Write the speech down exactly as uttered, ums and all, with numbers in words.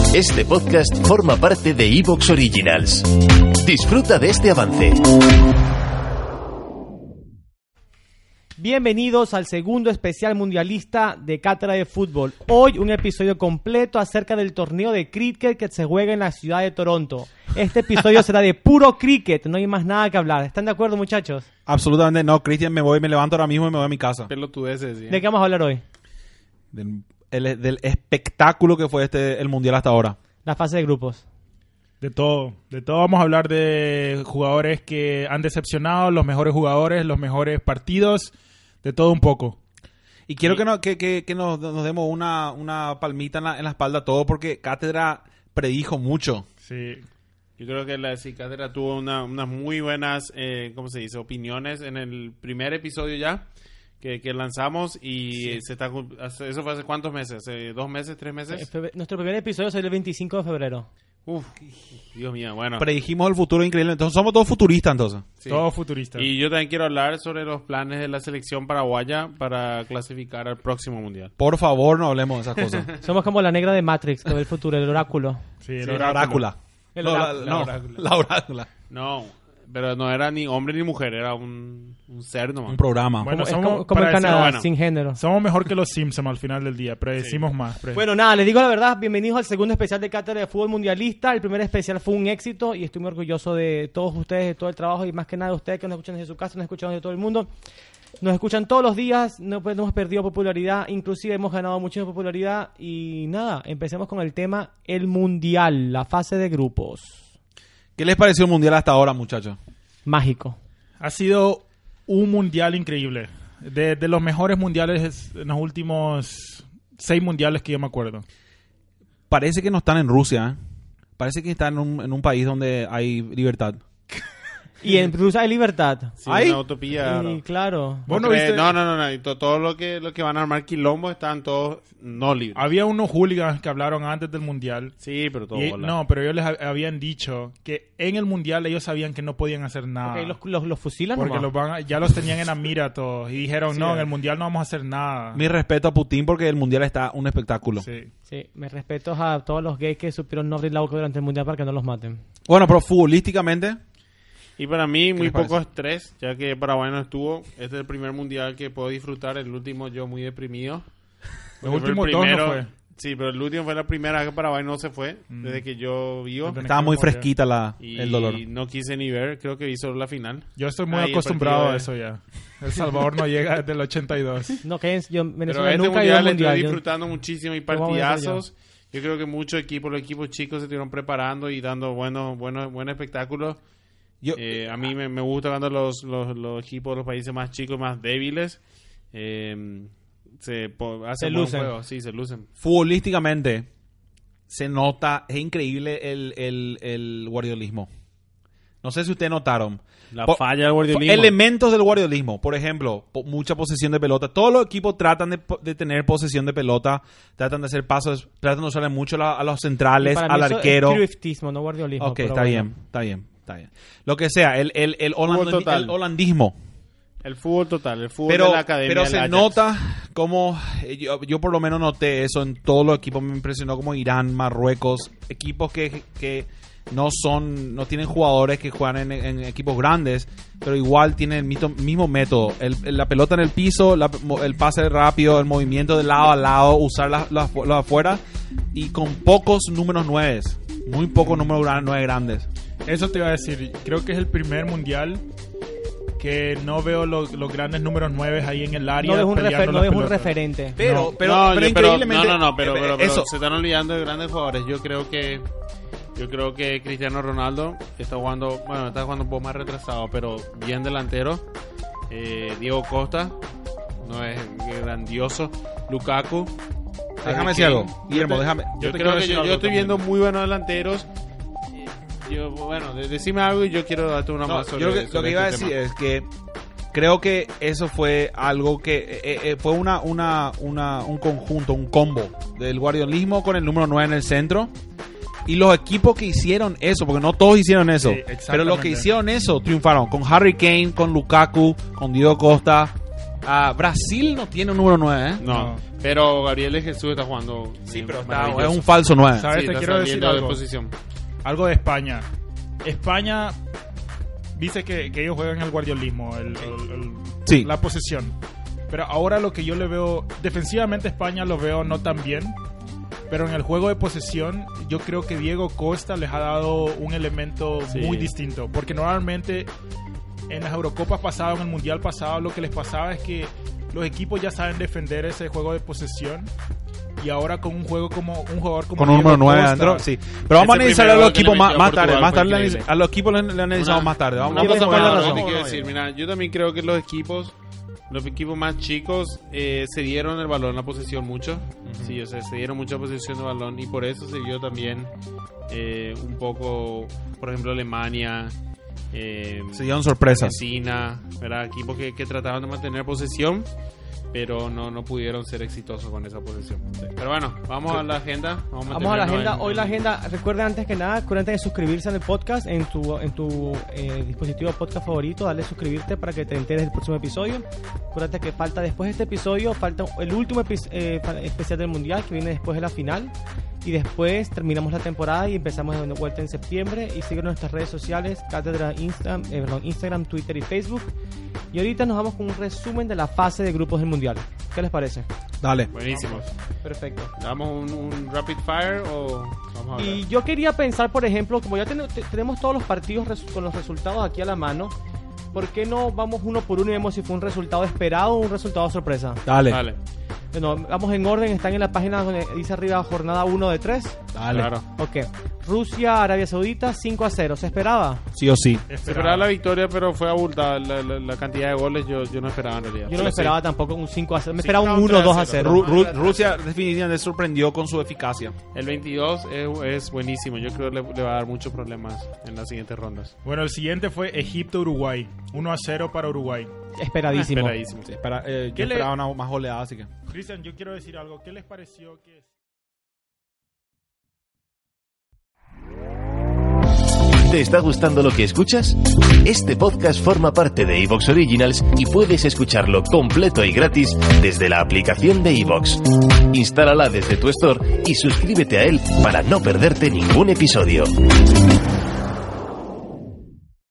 Este podcast forma parte de iVoox Originals. Disfruta de este avance. Bienvenidos al segundo especial mundialista de Cátedra de Fútbol. Hoy un episodio completo acerca del torneo de cricket que se juega en la ciudad de Toronto. Este episodio será de puro cricket, no hay más nada que hablar. ¿Están de acuerdo, muchachos? Absolutamente no, Cristian, me voy, me levanto ahora mismo y me voy a mi casa. Pelotudeces, ¿sí? ¿De qué vamos a hablar hoy? Del, el, del espectáculo que fue este el mundial hasta ahora. La fase de grupos. De todo, de todo vamos a hablar de jugadores que han decepcionado, los mejores jugadores, los mejores partidos, de todo un poco. Y quiero que, no, que, que, que nos, nos demos una, una palmita en la, en la espalda a todo porque Cátedra predijo mucho. Sí. Yo creo que la sí, Cátedra tuvo una, unas muy buenas, eh, ¿cómo se dice? Opiniones en el primer episodio ya que, que lanzamos y sí. se está eso fue hace cuántos meses, ¿Hace dos meses, tres meses? Eh, nuestro primer episodio salió el veinticinco de febrero. Uf, Dios mío, bueno. Predijimos el futuro increíble, entonces somos todos futuristas entonces. Sí. Todos futuristas. Y yo también quiero hablar sobre los planes de la selección paraguaya para clasificar al próximo mundial. Por favor, no hablemos de esas cosas. Somos como la negra de Matrix, que ve el futuro, el oráculo. Sí, el sí, oráculo. El no, oráculo. La, no, la orácula. La orácula. No, pero no era ni hombre ni mujer, era un, un ser nomás. Un programa. Bueno, como, somos, como, como en decir, Canadá, bueno, sin género. Somos mejor que los Simpsons al final del día, predecimos sí. más. Prede... Bueno, nada, les digo la verdad, bienvenidos al segundo especial de Cátedra de Fútbol Mundialista. El primer especial fue un éxito y estoy muy orgulloso de todos ustedes, de todo el trabajo y más que nada de ustedes que nos escuchan desde su casa, nos escuchan de todo el mundo. Nos escuchan todos los días, no, pues, no hemos perdido popularidad, inclusive hemos ganado muchísima popularidad y nada, empecemos con el tema, el Mundial, la fase de grupos. ¿Qué les pareció el mundial hasta ahora, muchachos? Mágico. Ha sido un mundial increíble. De, de los mejores mundiales en los últimos seis mundiales que yo me acuerdo. Parece que no están en Rusia, ¿eh? Parece que están en un, en un país donde hay libertad. Y en Rusia hay libertad. Sí, ¿Hay? una utopía. Y claro. ¿Vos no, no viste? no, no, no, no. Y to, todo lo que, lo que van a armar quilombo están todos no libres. Había unos hooligans que hablaron antes del mundial. Sí, pero todo Y, bola. no, pero ellos les ha- habían dicho que en el mundial ellos sabían que no podían hacer nada. Okay, los, los, los fusilan Porque nomás. los van a- ya los tenían en la mira todos. Y dijeron, Sí, no, eh. en el mundial no vamos a hacer nada. Mi respeto a Putin porque el mundial está un espectáculo. Sí. Sí, me respeto a todos los gays que supieron no abrir la boca durante el Mundial para que no los maten. Bueno, pero futbolísticamente... Y para mí, muy les poco parece? estrés, ya que Paraguay no estuvo. Este es el primer mundial que puedo disfrutar. El último, yo muy deprimido. Los Porque fue últimos el dos no primero- fue. Sí, pero el último fue la primera vez que Paraguay no se fue, Mm. desde que yo vivo. Entonces, Estaba muy morir. fresquita la, Y el dolor. no quise ni ver, creo que vi solo la final. Yo estoy muy Ahí el acostumbrado a partido eso ya. El Salvador no llega desde el ochenta y dos. No, que yo, Pero Venezuela este nunca iba al mundial estoy Mundial. Yo- disfrutando muchísimo y Lo vamos a ver partidazos. Yo creo que muchos equipos, los equipos chicos se estuvieron preparando y dando buenos, buenos, buen espectáculo. Yo, Eh, a mí me, me gusta cuando los, los, los equipos de los países más chicos, más débiles, eh, se po- hacen Se buen lucen. juego. Sí, se lucen. futbolísticamente se nota, es increíble el, el, el guardiolismo. No sé si ustedes notaron. La Po- falla del guardiolismo. Elementos del guardiolismo, por ejemplo, po- mucha posesión de pelota. Todos los equipos tratan de, po- de tener posesión de pelota, tratan de hacer pasos, tratan de usarle mucho la- a los centrales, Para mí al eso arquero. Es cruyffismo, no guardiolismo. Ok, pero está bueno. bien, está bien, está bien. Lo que sea, el, el, el, holando- Fútbol total. el holandismo. El fútbol total, el fútbol Pero, de la academia. pero del se Ajax. nota como, eh, yo, yo por lo menos noté eso en todos los equipos, me impresionó como Irán, Marruecos, equipos que, que no son, no tienen jugadores que juegan en, en equipos grandes, pero igual tienen el mito- mismo método, el, el- la pelota en el piso, la- el pase rápido, el movimiento de lado a lado, usar las las las afuera y con pocos números nueves, muy pocos números gran- nueve grandes. Eso te iba a decir. Creo que es el primer mundial que no veo los, los grandes números nueve ahí en el área. No ves un, peleando refer- no las ves un pelotas. referente. Pero, No. pero, No, pero yo- increíblemente, no, no, no, pero, eh, pero, pero eso. se están olvidando de grandes jugadores. Yo creo que yo creo que Cristiano Ronaldo está jugando, bueno, está jugando un poco más retrasado, pero bien delantero. Eh, Diego Costa no es grandioso. Lukaku. Déjame Harry decir Kane. algo, Guillermo, te- déjame. Yo, te creo quiero que decir yo, algo yo estoy también. viendo muy buenos delanteros. Yo, bueno, de- decime algo y yo quiero darte una No, más sobre yo lo que, lo sobre que iba a este decir tema. es que creo que eso fue algo que eh, eh, fue una, una, una, un conjunto, un combo del guardiolismo con el número nueve en el centro. Y los equipos que hicieron eso, porque no todos hicieron eso, Sí, pero los que exactamente. hicieron eso triunfaron. Con Harry Kane, con Lukaku, con Diego Costa. Ah, Brasil no tiene un número nueve, ¿eh? No, No. pero Gabriel de Jesús está jugando. Sí, eh, pero está, maravilloso. es un falso nueve. ¿Sabes? Sí, Te está quiero decir saliendo de algo. posición. Algo de España. España dice que, que ellos juegan el guardiolismo, el, el- el- Sí. la posesión. Pero ahora lo que yo le veo, defensivamente España lo veo no tan bien, pero en el juego de posesión yo creo que Diego Costa les ha dado un elemento Sí. muy distinto, porque normalmente en las Eurocopas pasadas, en el Mundial pasado, lo que les pasaba es que los equipos ya saben defender ese juego de posesión. Y ahora con un juego como un jugador como Con un Diego número nueve Costa, adentro, sí. Pero vamos a Ese analizar a primer los gol que le equipos más, metió a más tarde. Portugal Más fue tarde le increíble. analiz- a los equipos le, le analizamos Una- más tarde. Vamos, Una vamos cosa a con la más razón. que quiero No, decir, no, mira, yo también creo que los equipos, los equipos más chicos eh, se dieron el balón, la posesión mucho. Sí, o sea, se dieron mucha posesión de balón y por eso se dio también eh, un poco, por ejemplo, Alemania, eh, Se dieron sorpresas. Argentina, ¿verdad? Equipos que, que trataban de mantener posesión, pero no, no pudieron ser exitosos con esa posesión. Pero bueno, vamos a la agenda. Vamos a, Vamos a la meternos agenda. en- Hoy la agenda, recuerden antes que nada, acuérdate de suscribirse en el podcast, en tu, en tu eh, dispositivo de podcast favorito, dale suscribirte para que te enteres del próximo episodio. Acuérdate que falta después de este episodio, falta el último epi- eh, pa- especial del Mundial, que viene después de la final. Y después terminamos la temporada y empezamos de vuelta en septiembre. Y sigan nuestras redes sociales, Cátedra Insta, eh, perdón, Instagram, Twitter y Facebook. Y ahorita nos vamos con un resumen de la fase de grupos del Mundial. ¿Qué les parece? Dale. Buenísimo. Perfecto. ¿Damos un, un rapid fire o vamos a hablar? Y yo quería pensar, por ejemplo, como ya ten- te- tenemos todos los partidos res- con los resultados aquí a la mano, ¿por qué no vamos uno por uno y vemos si fue un resultado esperado o un resultado sorpresa? Dale. Dale. Bueno, vamos en orden, están en la página donde dice arriba jornada uno de tres. Dale. Claro. Ok. Rusia, Arabia Saudita, cinco a cero. ¿Se esperaba? Sí o sí. Se esperaba la victoria, pero fue abultada la, la, la cantidad de goles. Yo, yo no esperaba en realidad. Yo no Pero me sí. esperaba tampoco un cinco a cero. Me Sí, esperaba un no, uno tres a dos a cero. cero. Ru- Ru- Rusia definitivamente sorprendió con su eficacia. El veintidós es, es buenísimo. Yo creo que le, le va a dar muchos problemas en las siguientes rondas. Bueno, el siguiente fue Egipto-Uruguay. uno a cero para Uruguay. Esperadísimo. Esperadísimo. Sí, espera, eh, ¿Qué yo le- esperaba una más goleada, así que. Cristian, yo quiero decir algo. ¿Qué les pareció que... ¿Te está gustando lo que escuchas? Este podcast forma parte de iVoox Originals y puedes escucharlo completo y gratis desde la aplicación de iVoox. Instálala desde tu store y suscríbete a él para no perderte ningún episodio.